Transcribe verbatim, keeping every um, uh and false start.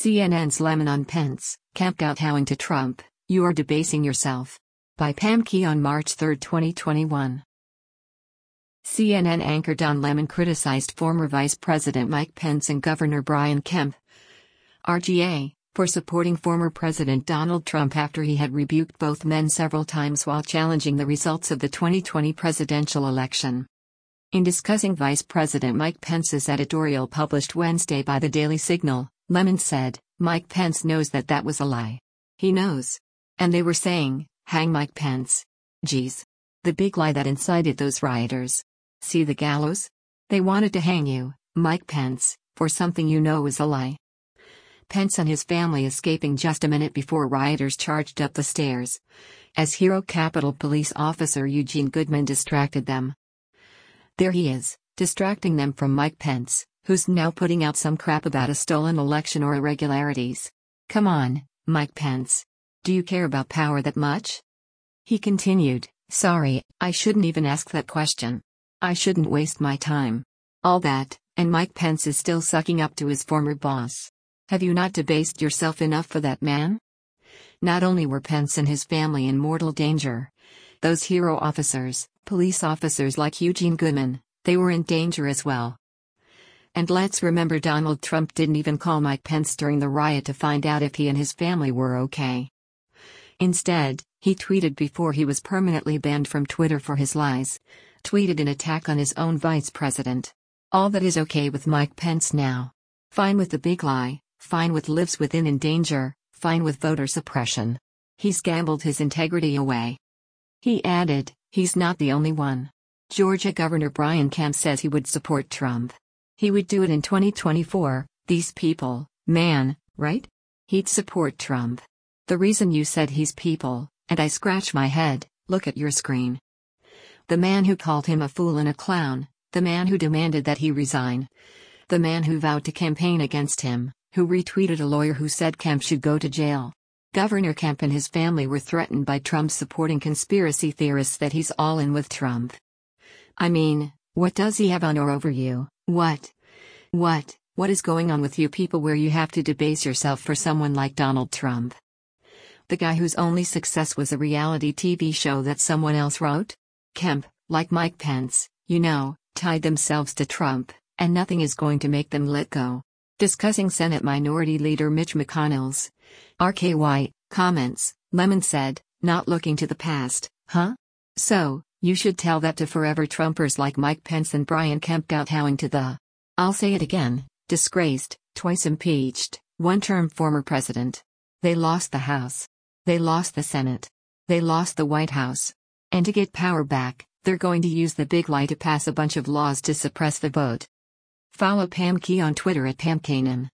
C N N's Lemon on Pence, Kemp kowtowing to Trump, "You are debasing yourself." By Pam Key on March third, twenty twenty-one. C N N anchor Don Lemon criticized former Vice President Mike Pence and Governor Brian Kemp, R G A, for supporting former President Donald Trump after he had rebuked both men several times while challenging the results of the twenty twenty presidential election. In discussing Vice President Mike Pence's editorial published Wednesday by the Daily Signal, Lemon said, "Mike Pence knows that that was a lie. He knows. And they were saying, 'Hang Mike Pence.' Geez. The big lie that incited those rioters. See the gallows? They wanted to hang you, Mike Pence, for something you know is a lie." Pence and his family escaping just a minute before rioters charged up the stairs, as hero Capitol Police Officer Eugene Goodman distracted them. There he is, distracting them from Mike Pence, who's now putting out some crap about a stolen election or irregularities. Come on, Mike Pence. Do you care about power that much? He continued, "Sorry, I shouldn't even ask that question. I shouldn't waste my time. All that, and Mike Pence is still sucking up to his former boss. Have you not debased yourself enough for that man?" Not only were Pence and his family in mortal danger, those hero officers, police officers like Eugene Goodman, they were in danger as well. And let's remember, Donald Trump didn't even call Mike Pence during the riot to find out if he and his family were okay. Instead, he tweeted before he was permanently banned from Twitter for his lies, tweeted an attack on his own vice president. All that is okay with Mike Pence now. Fine with the big lie, fine with lives within in danger, fine with voter suppression. He's gambled his integrity away. He added, he's not the only one. Georgia Governor Brian Kemp says he would support Trump. He would do it in twenty twenty-four, these people, man, right? He'd support Trump. The reason you said he's people, and I scratch my head, look at your screen. The man who called him a fool and a clown, the man who demanded that he resign. The man who vowed to campaign against him, who retweeted a lawyer who said Kemp should go to jail. Governor Kemp and his family were threatened by Trump supporting conspiracy theorists that he's all in with Trump. I mean, what does he have on or over you? What? What, what is going on with you people where you have to debase yourself for someone like Donald Trump? The guy whose only success was a reality T V show that someone else wrote? Kemp, like Mike Pence, you know, tied themselves to Trump, and nothing is going to make them let go. Discussing Senate Minority Leader Mitch McConnell's R K Y comments, Lemon said, "Not looking to the past, huh? So, you should tell that to forever Trumpers like Mike Pence and Brian Kemp kowtowing to the, I'll say it again, disgraced, twice impeached, one-term former president. They lost the House. They lost the Senate. They lost the White House. And to get power back, they're going to use the big lie to pass a bunch of laws to suppress the vote." Follow Pam Key on Twitter at Pam Kanan.